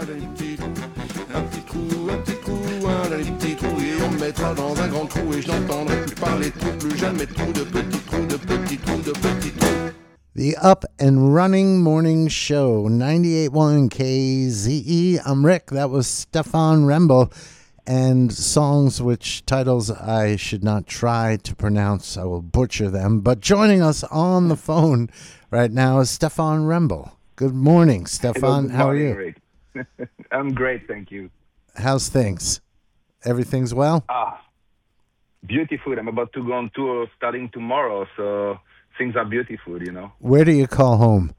un petit trou, un dans les petits trous, et on me mettra dans un grand trou, et je n'entendrai plus parler de trous, plus jamais de trous, de petits trous, de petits trous, de petits trous. The Up and Running Morning Show, 98.1 KZE. I'm Rick. That was Stefan Rembel. And songs which titles I should not try to pronounce. I will butcher them. But joining us on the phone right now is Stefan Rembel. Good morning, Stefan. How are you? Rick. I'm great, thank you. How's things? Everything's well? Beautiful. I'm about to go on tour starting tomorrow, so things are beautiful, you know. Where do you call home?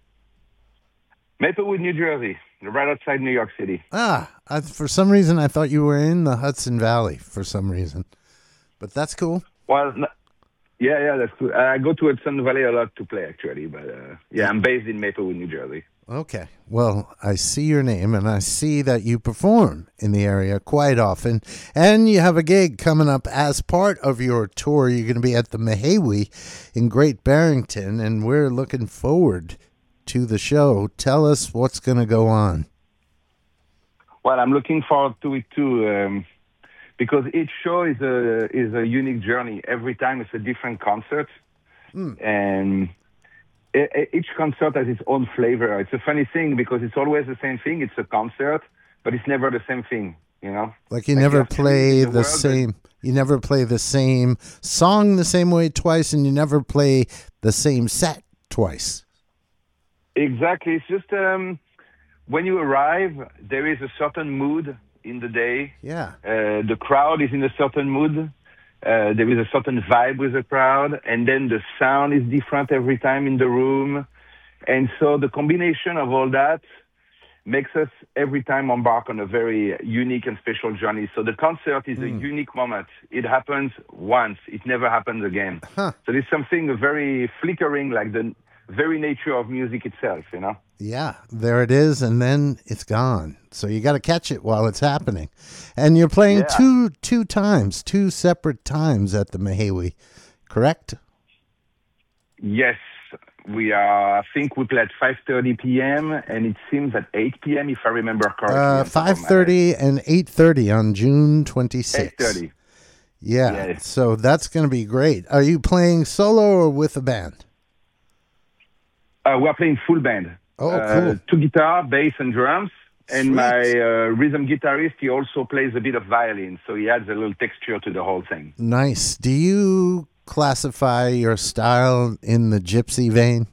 Maplewood, New Jersey, right outside New York City. For some reason, I thought you were in the Hudson Valley for some reason. But that's cool. Well, yeah, that's cool. I go to Hudson Valley a lot to play, actually. But, I'm based in Maplewood, New Jersey. Okay. Well, I see your name, and I see that you perform in the area quite often. And you have a gig coming up as part of your tour. You're going to be at the Mehewi in Great Barrington, and we're looking forward to the show. Tell us what's going to go on. Well, I'm looking forward to it too, because each show is a unique journey. Every time it's a different concert, and each concert has its own flavor. It's a funny thing because it's always the same thing. It's a concert, but it's never the same thing. You know, like you never play the same. You never play the same song the same way twice, and you never play the same set twice. Exactly. It's just when you arrive, there is a certain mood in the day. Yeah. The crowd is in a certain mood. There is a certain vibe with the crowd, and then the sound is different every time in the room. And so the combination of all that makes us every time embark on a very unique and special journey. So the concert is a unique moment. It happens once. It never happens again. So there's something very flickering, like the very nature of music itself, you know? Yeah, there it is, and then it's gone. So you got to catch it while it's happening. And you're playing two separate times at the Mehewi, correct? Yes, we are. I think we play at 5:30 p.m., and it seems at 8 p.m., if I remember correctly. 5:30 and 8:30 on June 26th. 8:30. Yeah, yes. So that's going to be great. Are you playing solo or with a band? We're playing full band. Oh, cool. 2 guitar, bass, and drums. And Sweet. my rhythm guitarist, he also plays a bit of violin, so he adds a little texture to the whole thing. Nice. Do you classify your style in the gypsy vein?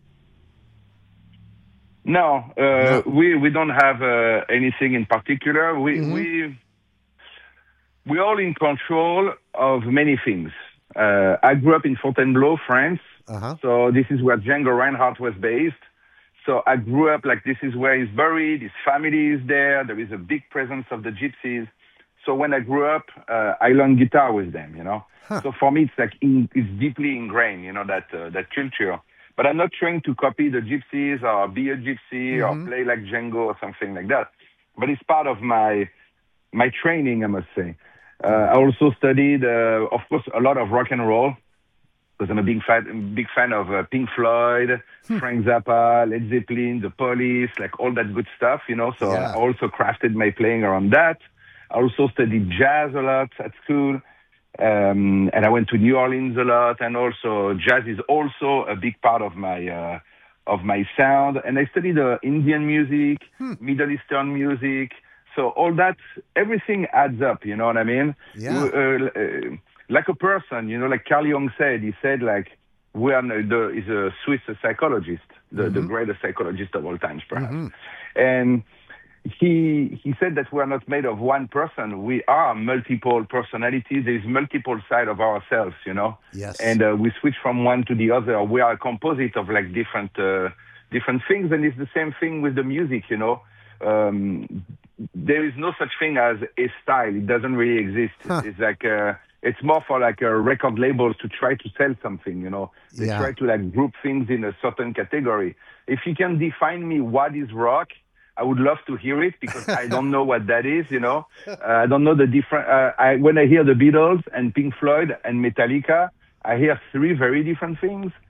No, we don't have anything in particular. We're all in control of many things. I grew up in Fontainebleau, France. So this is where Django Reinhardt was based. So I grew up like this is where he's buried. His family is there. There is a big presence of the gypsies. So when I grew up, I learned guitar with them, you know. So for me, it's like it's deeply ingrained, you know, that culture. But I'm not trying to copy the gypsies or be a gypsy or play like Django or something like that. But it's part of my training, I must say. I also studied, of course, a lot of rock and roll. Because I'm a big fan of Pink Floyd, Frank Zappa, Led Zeppelin, The Police, like all that good stuff, you know. So I also crafted my playing around that. I also studied jazz a lot at school, and I went to New Orleans a lot. And also, jazz is also a big part of my sound. And I studied Indian music, Middle Eastern music. So all that, everything adds up. You know what I mean? Yeah. Like a person, you know, like Carl Jung said, he said, like, is a Swiss psychologist, the greatest psychologist of all times, perhaps. And he said that we are not made of one person. We are multiple personalities. There is multiple sides of ourselves, you know? Yes. And we switch from one to the other. We are a composite of, like, different things. And it's the same thing with the music, you know? There is no such thing as a style. It doesn't really exist. It's like... it's more for like record labels to try to sell something, you know. They try to like group things in a certain category. If you can define me what is rock, I would love to hear it because I don't know what that is, you know. I don't know the different... when I hear the Beatles and Pink Floyd and Metallica, I hear three very different things. Yeah.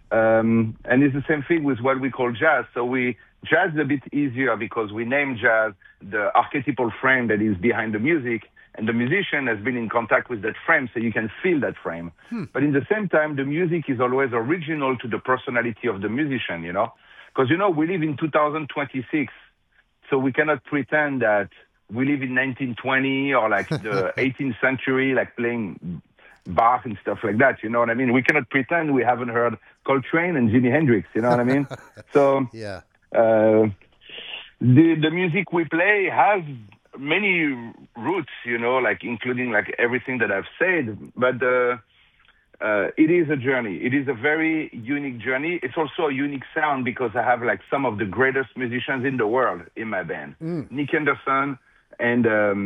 And it's the same thing with what we call jazz. So jazz is a bit easier because we name jazz the archetypal frame that is behind the music, and the musician has been in contact with that frame, so you can feel that frame. But in the same time, the music is always original to the personality of the musician, you know? Because, you know, we live in 2026, so we cannot pretend that we live in 1920 or like the 18th century, like playing Bach and stuff like that, you know what I mean? We cannot pretend we haven't heard Coltrane and Jimi Hendrix, you know what I mean? So Yeah. The music we play has many roots, you know, like including like everything that I've said, but it is a journey. It is a very unique journey. It's also a unique sound because I have like some of the greatest musicians in the world in my band. Nick Anderson and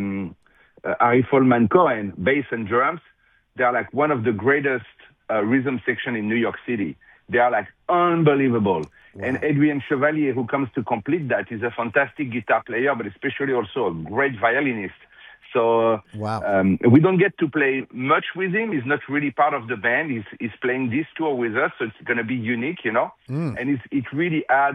Ari Folman Cohen, bass and drums. They are like one of the greatest rhythm section in New York City. They are like unbelievable. Wow. And Adrien Chevalier, who comes to complete that, is a fantastic guitar player, but especially also a great violinist. So wow. We don't get to play much with him. He's not really part of the band. He's playing this tour with us, so it's going to be unique, you know. And it really adds.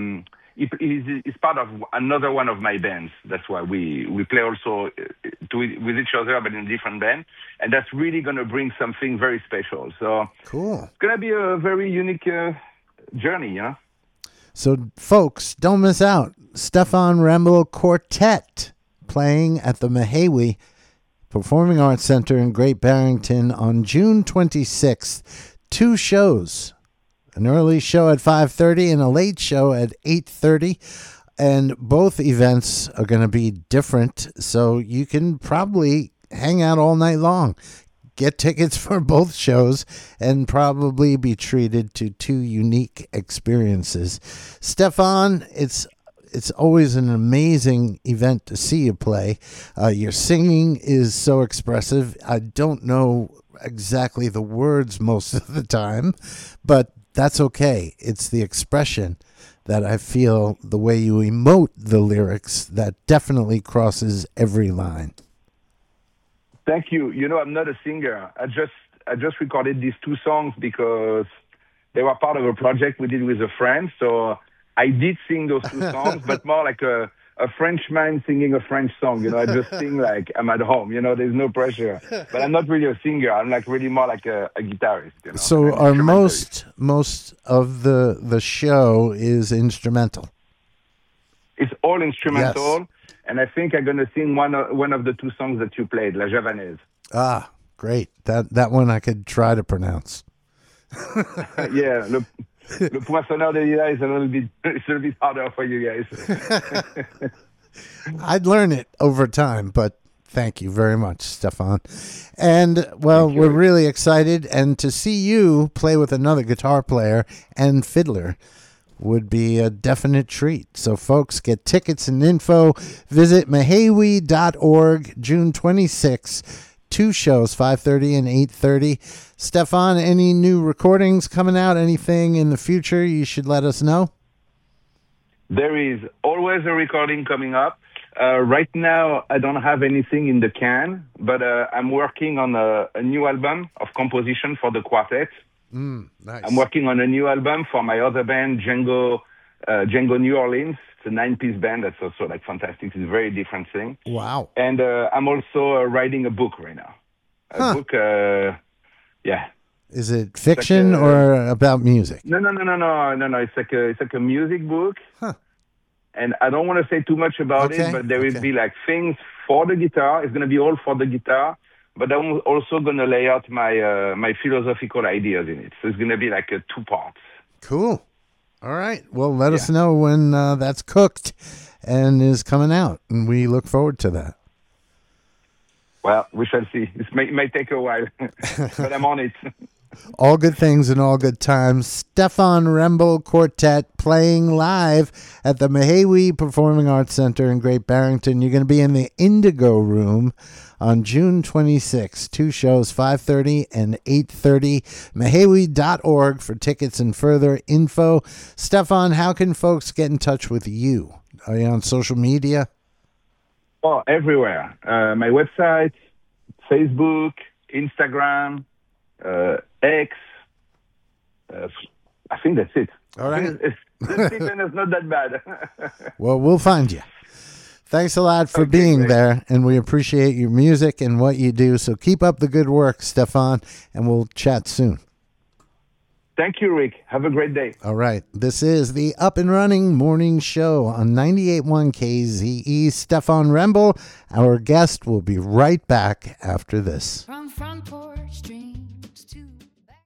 It's part of another one of my bands. That's why we play also with each other, but in a different band. And that's really going to bring something very special. So cool. It's going to be a very unique journey, you know. So, folks, don't miss out. Stéphane Rembel Quartet playing at the Mehewi Performing Arts Center in Great Barrington on June 26th. 2 shows. An early show at 5:30 and a late show at 8:30. And both events are going to be different, so you can probably hang out all night long. Get tickets for both shows and probably be treated to 2 unique experiences. Stéphane, it's always an amazing event to see you play. Your singing is so expressive. I don't know exactly the words most of the time, but that's okay. It's the expression that I feel, the way you emote the lyrics, that definitely crosses every line. Thank you. You know, I'm not a singer. I just recorded these 2 songs because they were part of a project we did with a friend. So I did sing those 2 songs, but more like a Frenchman singing a French song. You know, I just sing like I'm at home. You know, there's no pressure. But I'm not really a singer. I'm like really more like a guitarist. You know? So our most of the show is instrumental. It's all instrumental. Yes. And I think I'm going to sing one of the 2 songs that you played, La Javanaise. Ah, great. That one I could try to pronounce. Yeah, Le Poinçonneur de Lilas is a little bit harder for you guys. I'd learn it over time, but thank you very much, Stéphane. And, well, we're really excited. And to see you play with another guitar player and fiddler would be a definite treat. So, folks, get tickets and info. Visit mehewi.org, June 26th. 2 shows, 5:30 and 8:30. Stéphane, any new recordings coming out? Anything in the future you should let us know? There is always a recording coming up. Right now, I don't have anything in the can, but I'm working on a new album of composition for the quartet. Nice. I'm working on a new album for my other band, Django New Orleans. It's a 9-piece band that's also like fantastic. It's a very different thing. Wow. And I'm also writing a book right now. A book, yeah. Is it fiction or about music? No. It's like a music book. Huh. And I don't want to say too much about it, but there will be like things for the guitar. It's going to be all for the guitar. But I'm also going to lay out my philosophical ideas in it. So it's going to be like 2 parts. Cool. All right. Well, let us know when that's cooked and is coming out. And we look forward to that. Well, we shall see. It may take a while, but I'm on it. All good things and all good times. Stéphane Rembel Quartet playing live at the Mehewi Performing Arts Center in Great Barrington. You're going to be in the Indigo Room on June 26th. 2 shows, 5:30 and 8:30. Mehewi.org for tickets and further info. Stéphane, how can folks get in touch with you? Are you on social media? Oh, everywhere. My website, Facebook, Instagram, X, I think that's it. All right. It's not that bad. Well, we'll find you. Thanks a lot for being great. there, and we appreciate your music and what you do. So keep up the good work, Stefan, and we'll chat soon. Thank you, Rick. Have a great day. All right. This is the Up and Running Morning Show on 98.1 KZE. Stefan Remble, our guest, will be right back after this. From front porch